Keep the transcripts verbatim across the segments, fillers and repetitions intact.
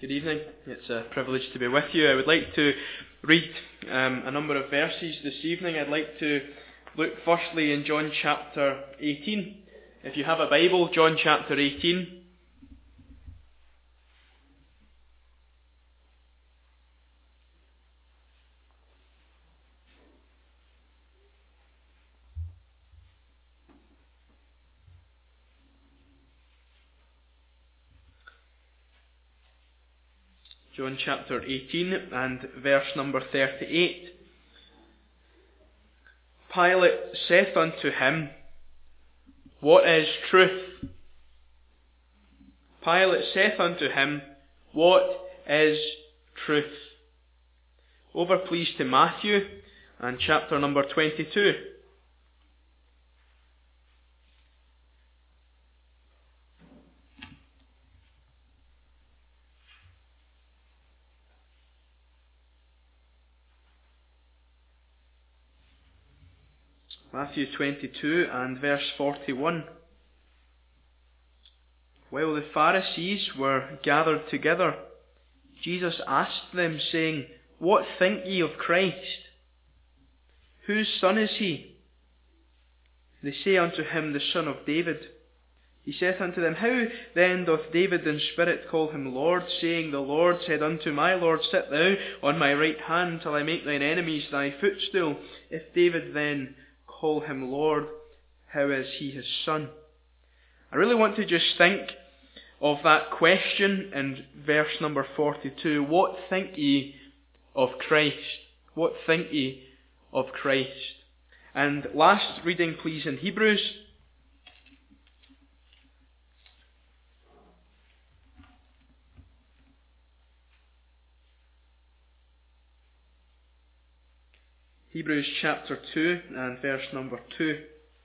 Good evening. It's a privilege to be with you. I would like to read um, a number of verses this evening. I'd like to look firstly in John chapter eighteen. If you have a Bible, John chapter eighteen. John chapter eighteen and verse number thirty-eight. Pilate saith unto him, What is truth? Pilate saith unto him, What is truth? Over please to Matthew and chapter number twenty-two. Matthew twenty-two and verse forty-one. While the Pharisees were gathered together, Jesus asked them, saying, What think ye of Christ? Whose son is he? They say unto him, The son of David. He saith unto them, How then doth David in spirit call him Lord, saying, The Lord said unto my Lord, Sit thou on my right hand, till I make thine enemies thy footstool. If David then call him Lord, how is he his son? I really want to just think of that question in verse number forty-two. What think ye of Christ? What think ye of Christ? And last reading please in Hebrews. Hebrews chapter two and verse number two.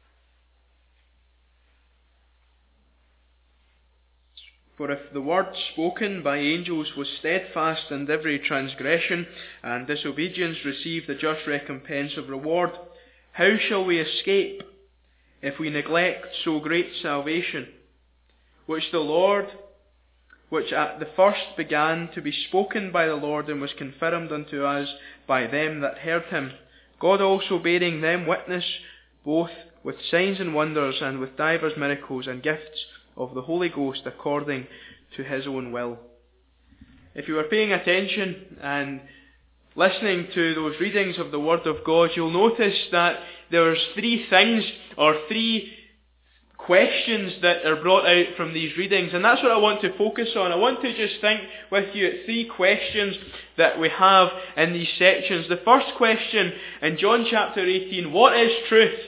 For if the word spoken by angels was steadfast, and every transgression and disobedience received the just recompense of reward, how shall we escape if we neglect so great salvation, which the Lord, which at the first began to be spoken by the Lord, and was confirmed unto us by them that heard him, God also bearing them witness, both with signs and wonders, and with divers miracles and gifts of the Holy Ghost, according to his own will. If you were paying attention and listening to those readings of the Word of God, you'll notice that there's three things, or three questions that are brought out from these readings, and that's what I want to focus on. I want to just think with you at three questions that we have in these sections. The first question in John chapter eighteen, what is truth?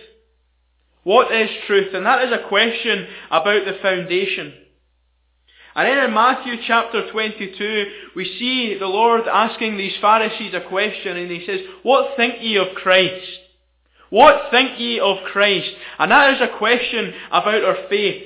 What is truth? And that is a question about the foundation. And then in Matthew chapter twenty-two, we see the Lord asking these Pharisees a question, and he says, What think ye of Christ? What think ye of Christ? And that is a question about our faith.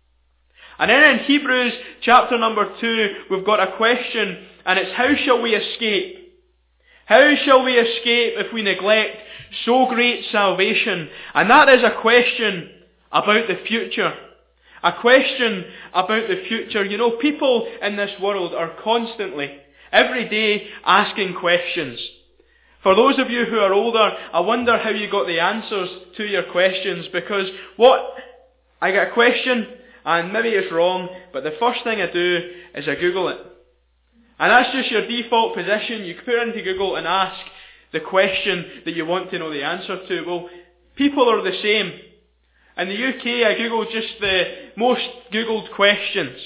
And then in Hebrews chapter number two, we've got a question, and it's how shall we escape? How shall we escape if we neglect so great salvation? And that is a question about the future. A question about the future. You know, people in this world are constantly, every day, asking questions. For those of you who are older, I wonder how you got the answers to your questions, because what, I get a question, and maybe it's wrong, but the first thing I do is I Google it. And that's just your default position. You put it into Google and ask the question that you want to know the answer to. Well, people are the same. In the U K, I Googled just the most Googled questions.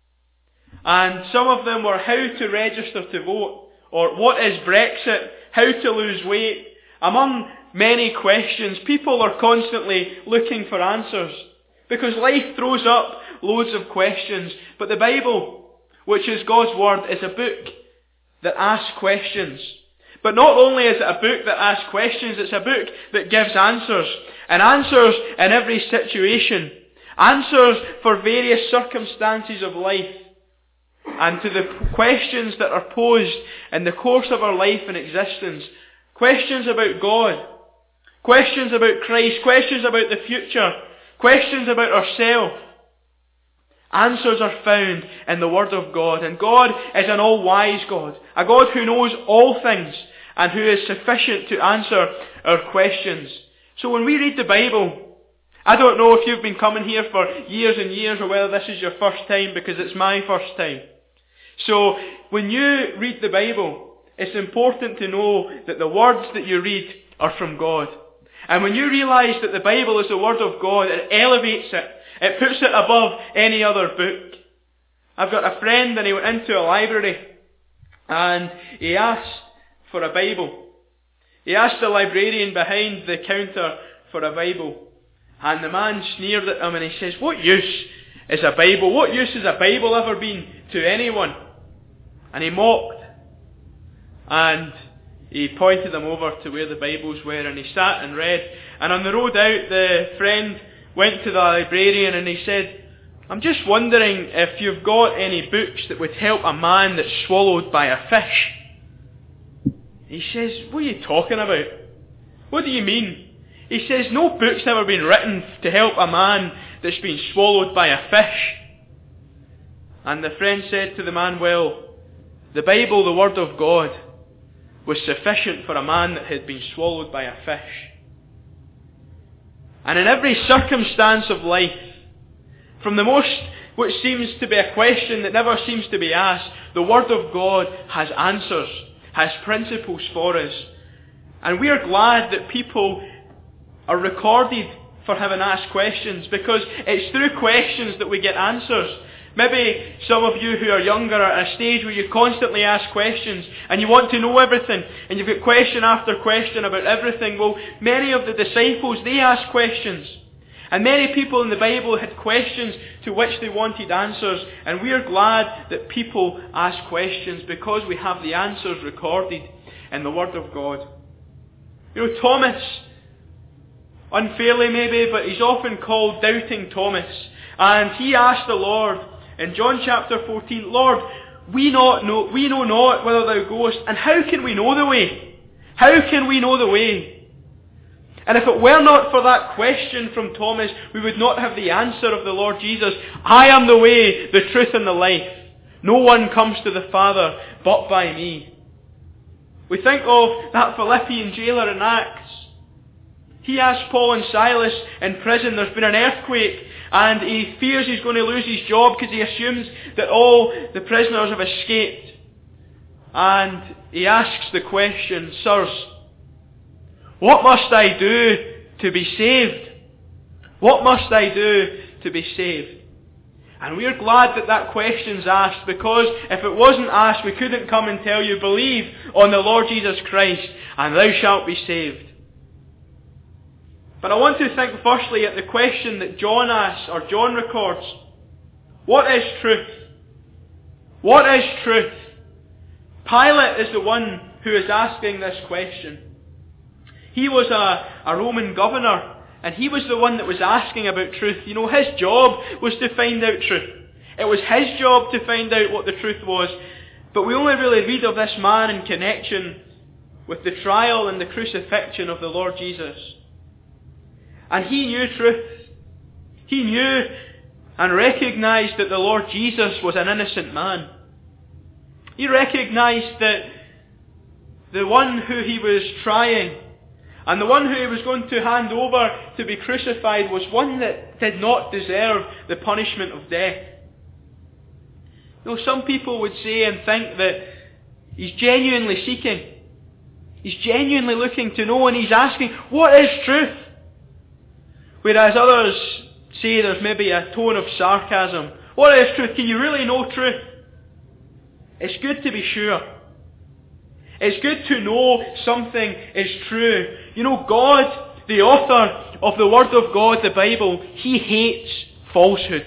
And some of them were how to register to vote, or what is Brexit, how to lose weight. Among many questions, people are constantly looking for answers, because life throws up loads of questions. But the Bible, which is God's Word, is a book that asks questions. But not only is it a book that asks questions, it's a book that gives answers. And answers in every situation. Answers for various circumstances of life. And to the questions that are posed in the course of our life and existence. Questions about God. Questions about Christ. Questions about the future. Questions about ourselves. Answers are found in the Word of God. And God is an all-wise God. A God who knows all things and who is sufficient to answer our questions. So when we read the Bible, I don't know if you've been coming here for years and years or whether this is your first time, because it's my first time. So when you read the Bible, it's important to know that the words that you read are from God. And when you realise that the Bible is the Word of God, it elevates it. It puts it above any other book. I've got a friend and he went into a library and he asked for a Bible. He asked the librarian behind the counter for a Bible. And the man sneered at him and he says, "What use is a Bible? What use has a Bible ever been to anyone?" And he mocked. And he pointed them over to where the Bibles were and he sat and read. And on the road out, the friend went to the librarian and he said, "I'm just wondering if you've got any books that would help a man that's swallowed by a fish." He says, "What are you talking about? What do you mean?" He says, "No book's ever been written to help a man that's been swallowed by a fish." And the friend said to the man, "Well, the Bible, the Word of God, was sufficient for a man that had been swallowed by a fish." And in every circumstance of life, from the most, which seems to be a question that never seems to be asked, the Word of God has answers, has principles for us. And we are glad that people are recorded for having asked questions, because it's through questions that we get answers. Maybe some of you who are younger are at a stage where you constantly ask questions and you want to know everything and you've got question after question about everything. Well, many of the disciples, they asked questions. And many people in the Bible had questions to which they wanted answers. And we are glad that people ask questions because we have the answers recorded in the Word of God. You know, Thomas, unfairly maybe, but he's often called Doubting Thomas. And he asked the Lord in John chapter fourteen, "Lord, we not know we know not whither thou goest, and how can we know the way? How can we know the way?" And if it were not for that question from Thomas, we would not have the answer of the Lord Jesus. "I am the way, the truth, and the life. No one comes to the Father but by me." We think of that Philippian jailer in Acts. He asked Paul and Silas in prison, there's been an earthquake, and he fears he's going to lose his job because he assumes that all the prisoners have escaped. And he asks the question, "Sirs, what must I do to be saved? What must I do to be saved?" And we're glad that that question's asked, because if it wasn't asked, we couldn't come and tell you, "Believe on the Lord Jesus Christ, and thou shalt be saved." But I want to think firstly at the question that John asks, or John records. What is truth? What is truth? Pilate is the one who is asking this question. He was a, a Roman governor, and he was the one that was asking about truth. You know, his job was to find out truth. It was his job to find out what the truth was. But we only really read of this man in connection with the trial and the crucifixion of the Lord Jesus. And he knew truth. He knew and recognised that the Lord Jesus was an innocent man. He recognised that the one who he was trying and the one who he was going to hand over to be crucified was one that did not deserve the punishment of death. You know, some people would say and think that he's genuinely seeking. He's genuinely looking to know, and he's asking, what is truth? Whereas others say there's maybe a tone of sarcasm. What is truth? Can you really know truth? It's good to be sure. It's good to know something is true. You know, God, the author of the Word of God, the Bible, He hates falsehood.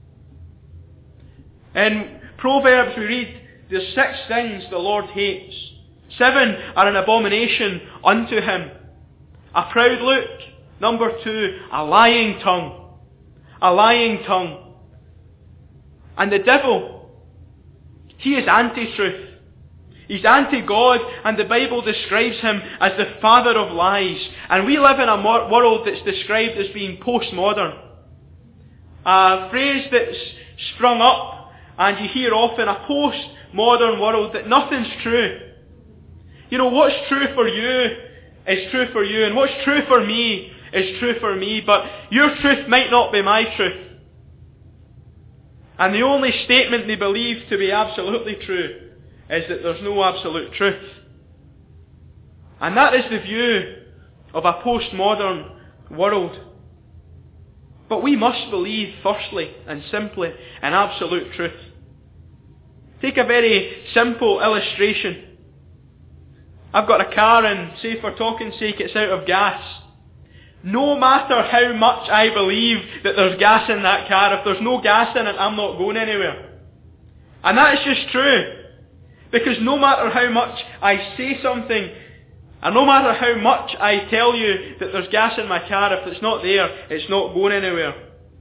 In Proverbs we read, there's six things the Lord hates. Seven are an abomination unto Him. A proud look. Number two, a lying tongue. A lying tongue. And the devil, he is anti-truth. He's anti-God, and the Bible describes him as the father of lies. And we live in a world that's described as being postmodern. A phrase that's sprung up, and you hear often a post-modern world that nothing's true. You know, what's true for you is true for you, and what's true for me is true for me, but your truth might not be my truth. And the only statement they believe to be absolutely true is that there's no absolute truth. And that is the view of a postmodern world. But we must believe, firstly and simply, in absolute truth. Take a very simple illustration. I've got a car and, say for talking's sake, it's out of gas. No matter how much I believe that there's gas in that car, if there's no gas in it, I'm not going anywhere. And that is just true. Because no matter how much I say something, and no matter how much I tell you that there's gas in my car, if it's not there, it's not going anywhere.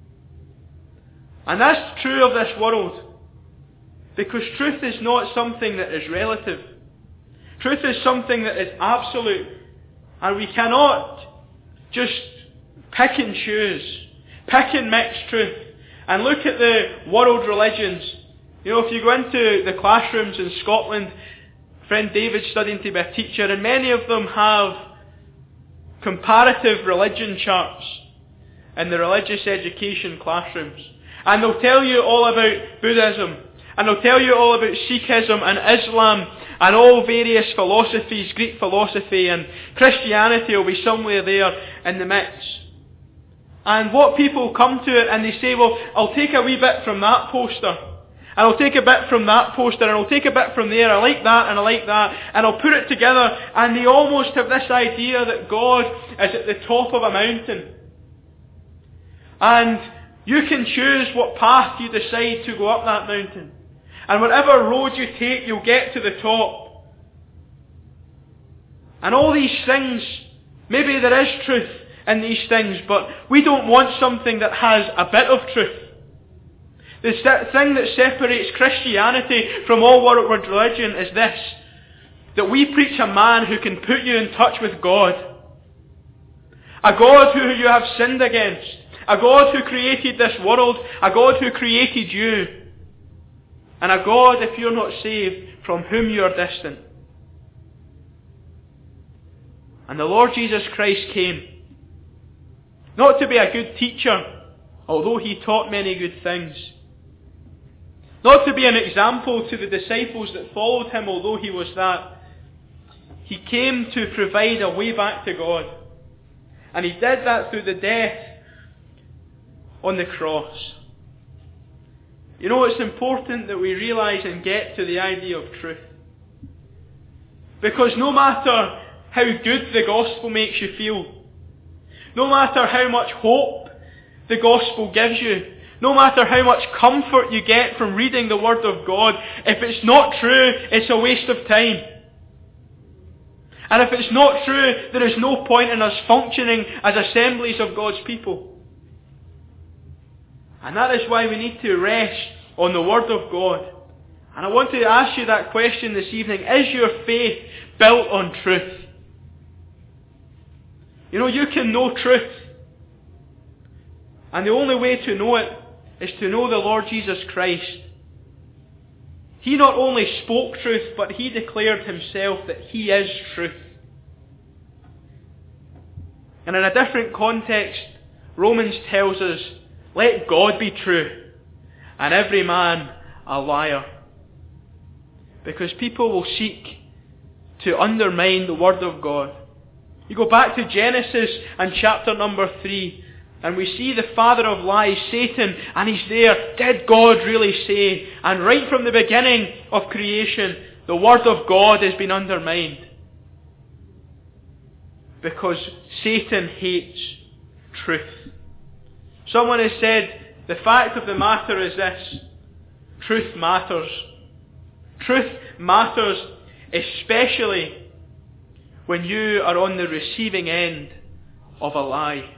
And that's true of this world. Because truth is not something that is relative. Truth is something that is absolute. And we cannot just pick and choose, pick and mix truth, and look at the world religions. You know, if you go into the classrooms in Scotland, friend David's studying to be a teacher, and many of them have comparative religion charts in the religious education classrooms. And they'll tell you all about Buddhism, and they'll tell you all about Sikhism and Islam, and all various philosophies, Greek philosophy, and Christianity will be somewhere there in the mix. And what people come to it and they say, well, I'll take a wee bit from that poster, and I'll take a bit from that poster, and I'll take a bit from there, I like that, and I like that, and I'll put it together, and they almost have this idea that God is at the top of a mountain. And you can choose what path you decide to go up that mountain. And whatever road you take, you'll get to the top. And all these things, maybe there is truth in these things, but we don't want something that has a bit of truth. The thing that separates Christianity from all world religion is this, that we preach a man who can put you in touch with God. A God who you have sinned against. A God who created this world. A God who created you. And a God, if you're not saved, from whom you are distant. And the Lord Jesus Christ came, not to be a good teacher, although he taught many good things. Not to be an example to the disciples that followed him, although he was that. He came to provide a way back to God. And he did that through the death on the cross. You know, it's important that we realise and get to the idea of truth. Because no matter how good the gospel makes you feel, no matter how much hope the gospel gives you, no matter how much comfort you get from reading the Word of God, if it's not true, it's a waste of time. And if it's not true, there is no point in us functioning as assemblies of God's people. And that is why we need to rest on the Word of God. And I want to ask you that question this evening. Is your faith built on truth? You know, you can know truth. And the only way to know it is to know the Lord Jesus Christ. He not only spoke truth, but he declared himself that he is truth. And in a different context, Romans tells us, let God be true, and every man a liar. Because people will seek to undermine the Word of God. You go back to Genesis and chapter number three, and we see the father of lies, Satan, and he's there. Did God really say? And right from the beginning of creation, the Word of God has been undermined. Because Satan hates truth. Someone has said, the fact of the matter is this: truth matters. Truth matters, especially when you are on the receiving end of a lie.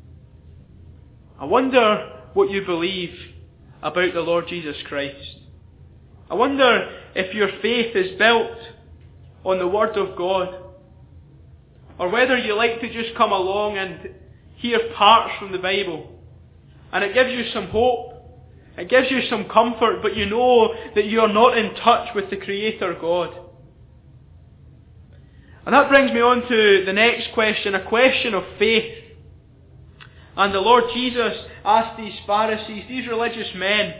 I wonder what you believe about the Lord Jesus Christ. I wonder if your faith is built on the Word of God, or whether you like to just come along and hear parts from the Bible, and it gives you some hope, It gives you some comfort, but you know that you are not in touch with the Creator God. And that brings me on to the next question, a question of faith. And the Lord Jesus asked these Pharisees, these religious men,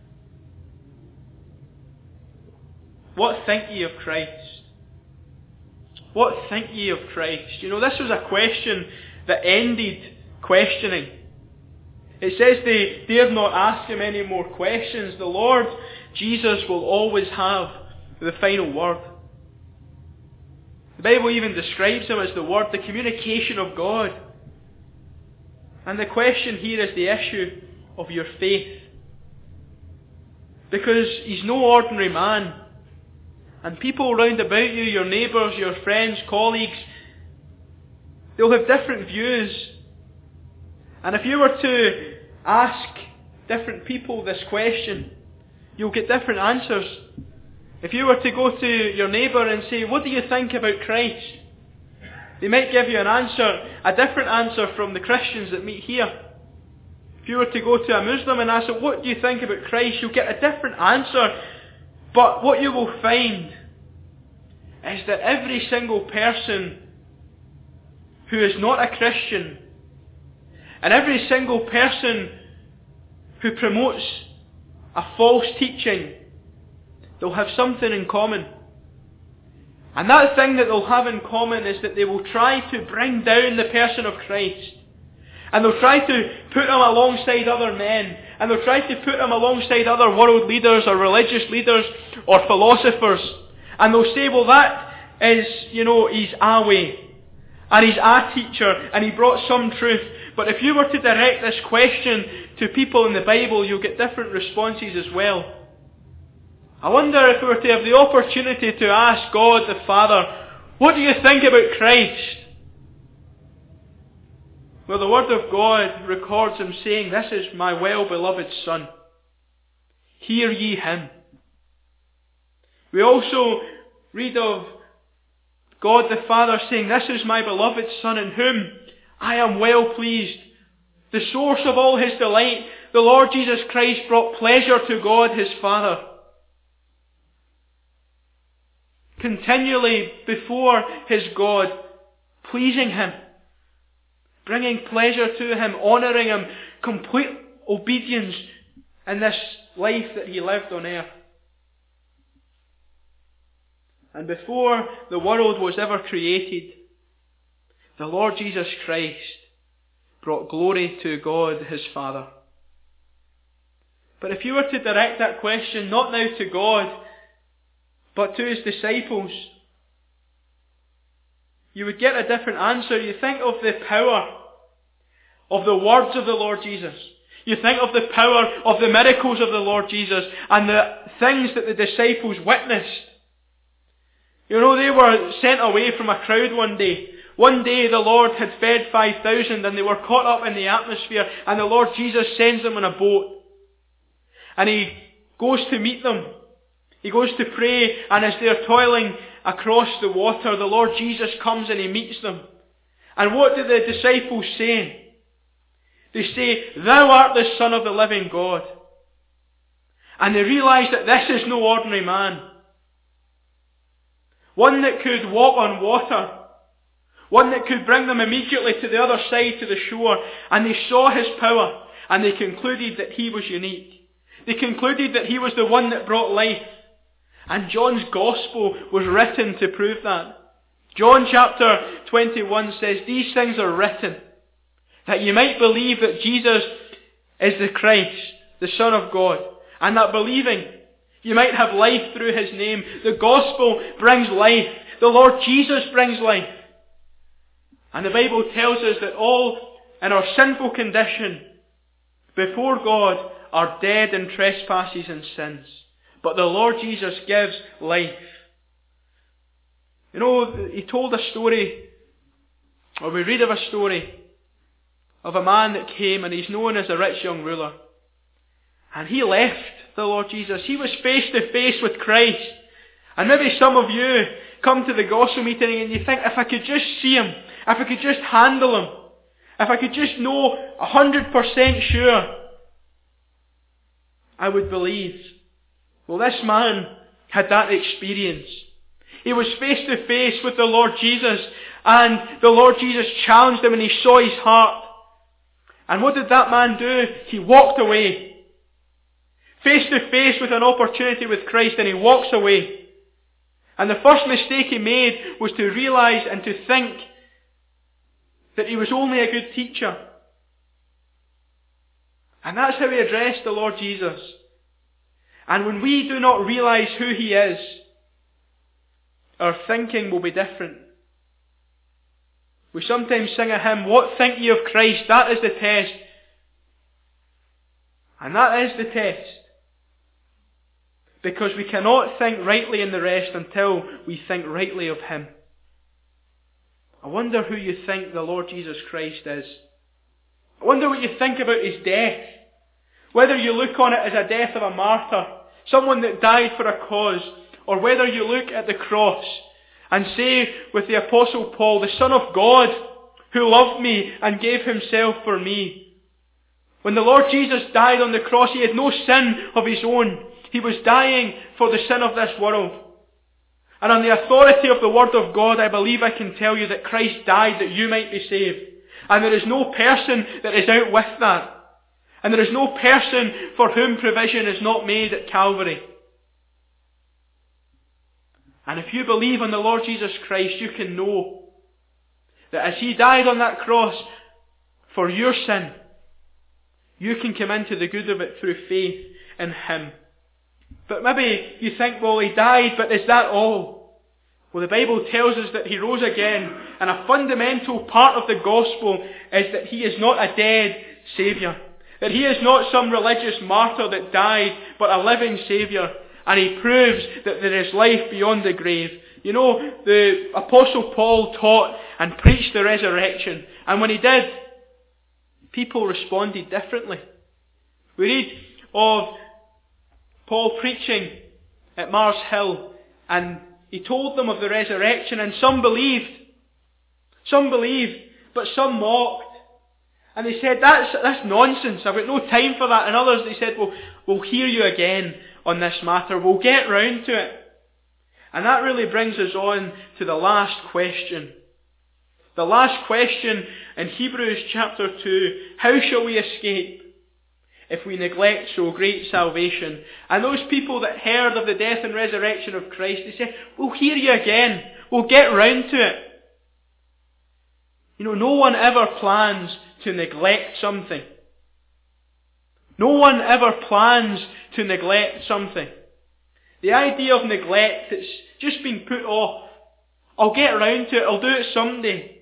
"What think ye of Christ? What think ye of Christ?" You know, this was a question that ended questioning. It says they dared not ask him any more questions. The Lord Jesus will always have the final word. The Bible even describes him as the Word, the communication of God. And the question here is the issue of your faith. Because he's no ordinary man. And people round about you, your neighbours, your friends, colleagues, they'll have different views. And if you were to ask different people this question, you'll get different answers. If you were to go to your neighbour and say, "What do you think about Christ?" they might give you an answer, a different answer from the Christians that meet here. If you were to go to a Muslim and ask, "What do you think about Christ?" you'll get a different answer. But what you will find is that every single person who is not a Christian, and every single person who promotes a false teaching, they'll have something in common. And that thing that they'll have in common is that they will try to bring down the person of Christ. And they'll try to put him alongside other men. And they'll try to put him alongside other world leaders or religious leaders or philosophers. And they'll say, "Well, that is, you know, he's a way. And he's a teacher. And he brought some truth." But if you were to direct this question to people in the Bible, you'll get different responses as well. I wonder if we were to have the opportunity to ask God the Father, "What do you think about Christ?" Well, the Word of God records him saying, "This is my well-beloved Son. Hear ye him." We also read of God the Father saying, "This is my beloved Son in whom I am well pleased." The source of all his delight, the Lord Jesus Christ brought pleasure to God his Father. Continually before his God, pleasing him, bringing pleasure to him, honouring him, complete obedience in this life that he lived on earth. And before the world was ever created, the Lord Jesus Christ brought glory to God his Father. But if you were to direct that question not now to God, but to his disciples, you would get a different answer. You think of the power of the words of the Lord Jesus. You think of the power of the miracles of the Lord Jesus and the things that the disciples witnessed. You know, they were sent away from a crowd one day. One day the Lord had fed five thousand and they were caught up in the atmosphere, and the Lord Jesus sends them on a boat. And he goes to meet them. He goes to pray, and as they're toiling across the water, the Lord Jesus comes and he meets them. And what do the disciples say? They say, "Thou art the Son of the living God." And they realise that this is no ordinary man. One that could walk on water. One that could bring them immediately to the other side, to the shore. And they saw his power, and they concluded that he was unique. They concluded that he was the one that brought life. And John's Gospel was written to prove that. John chapter twenty-one says, "These things are written, that you might believe that Jesus is the Christ, the Son of God, and that believing you might have life through his name." The Gospel brings life. The Lord Jesus brings life. And the Bible tells us that all in our sinful condition before God are dead in trespasses and sins. But the Lord Jesus gives life. You know, he told a story, or we read of a story, of a man that came, and he's known as a rich young ruler. And he left the Lord Jesus. He was face to face with Christ. And maybe some of you come to the gospel meeting and you think, if I could just see him, if I could just handle him, if I could just know a hundred percent sure I would believe. Well, this man had that experience. He was face to face with the Lord Jesus, and the Lord Jesus challenged him and he saw his heart. And what did that man do? He walked away. Face to face with an opportunity with Christ, and he walks away. And the first mistake he made was to realize and to think that he was only a good teacher. And that's how he addressed the Lord Jesus. And when we do not realize who he is, our thinking will be different. We sometimes sing a hymn, "What think ye of Christ?" That is the test. And that is the test. Because we cannot think rightly in the rest until we think rightly of him. I wonder who you think the Lord Jesus Christ is. I wonder what you think about his death. Whether you look on it as a death of a martyr, someone that died for a cause, or whether you look at the cross and say with the Apostle Paul, "The Son of God, who loved me and gave himself for me." When the Lord Jesus died on the cross, he had no sin of his own. He was dying for the sin of this world. And on the authority of the Word of God, I believe I can tell you that Christ died that you might be saved. And there is no person that is out with that. And there is no person for whom provision is not made at Calvary. And if you believe on the Lord Jesus Christ, you can know that as he died on that cross for your sin, you can come into the good of it through faith in him. But maybe you think, well, he died, but is that all? Well, the Bible tells us that he rose again, and a fundamental part of the gospel is that he is not a dead Saviour. That he is not some religious martyr that died, but a living Saviour. And he proves that there is life beyond the grave. You know, the Apostle Paul taught and preached the resurrection. And when he did, people responded differently. We read of Paul preaching at Mars Hill, and he told them of the resurrection, and some believed. Some believed, but some mocked. And they said, that's, that's nonsense, I've got no time for that. And others, they said, well, we'll hear you again on this matter, we'll get round to it. And that really brings us on to the last question. The last question in Hebrews chapter two, how shall we escape if we neglect so great salvation? And those people that heard of the death and resurrection of Christ, they said, we'll hear you again, we'll get round to it. You know, no one ever plans to neglect something. No one ever plans to neglect something. The idea of neglect, it's just been put off. I'll get round to it, I'll do it someday.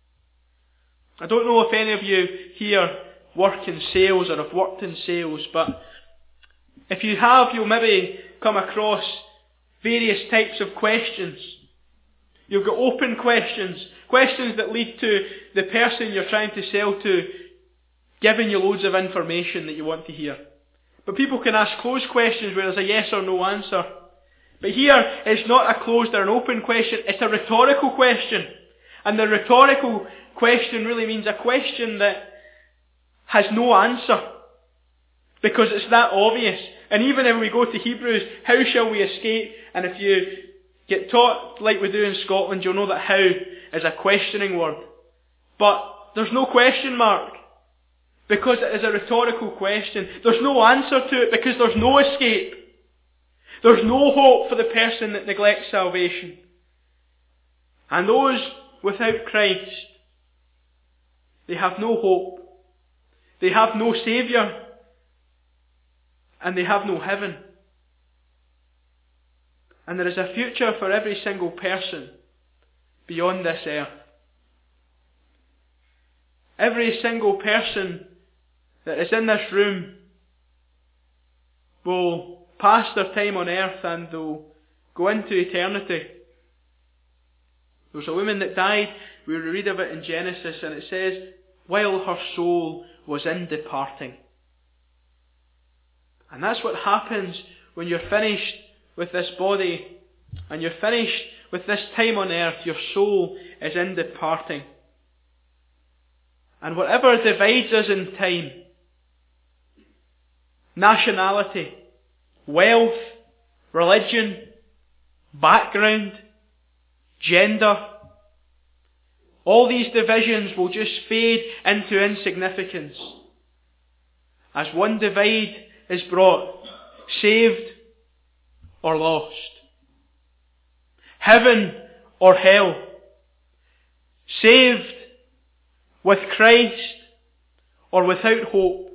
I don't know if any of you here work in sales or have worked in sales, but if you have, you'll maybe come across various types of questions. You've got open questions, questions that lead to the person you're trying to sell to giving you loads of information that you want to hear. But people can ask closed questions where there's a yes or no answer. But here, it's not a closed or an open question, it's a rhetorical question. And the rhetorical question really means a question that has no answer. Because it's that obvious. And even if we go to Hebrews, how shall we escape? And if you get taught like we do in Scotland, you'll know that how is a questioning word. But there's no question mark. Because it is a rhetorical question. There's no answer to it because there's no escape. There's no hope for the person that neglects salvation. And those without Christ, they have no hope. They have no Saviour. And they have no heaven. And there is a future for every single person beyond this earth. Every single person that is in this room will pass their time on earth and they'll go into eternity. There was a woman that died, we read of it in Genesis, and it says, while her soul was in departing. And that's what happens when you're finished with this body and you're finished with this time on earth. Your soul is in departing. And whatever divides us in time, nationality, wealth, religion, background, gender. All these divisions will just fade into insignificance as one divide is brought, saved or lost, heaven or hell, saved with Christ or without hope,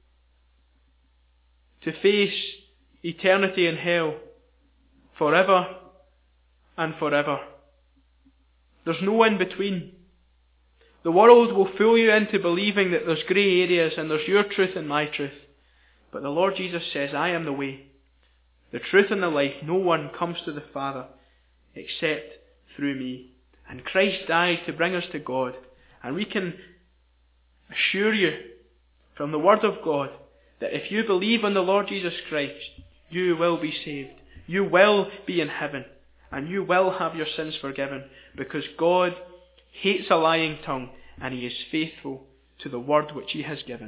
to face eternity in hell forever and forever. There's no in between. The world will fool you into believing that there's grey areas and there's your truth and my truth. But the Lord Jesus says, I am the way, the truth and the life. No one comes to the Father except through me. And Christ died to bring us to God. And we can assure you from the Word of God that if you believe on the Lord Jesus Christ, you will be saved. You will be in heaven. And you will have your sins forgiven, because God hates a lying tongue and He is faithful to the word which He has given.